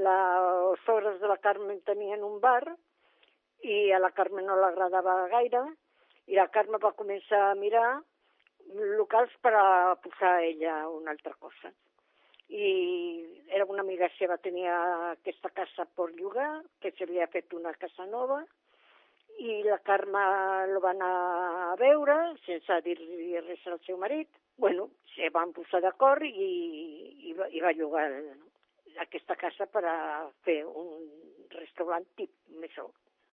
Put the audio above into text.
les sogres de la Carmen tenien un bar i a la Carmen no l'agradava gaire i la Carme va començar a mirar locals per a posar a ella una altra cosa. I era una amiga seva, tenia aquesta casa per llogar, que s'havia fet una casa nova, i la Carme lo va anar a veure, sense dir-li res al seu marit. Bueno, se van posar d'acord i va llogar aquesta casa per a fer un restaurant tip mesó.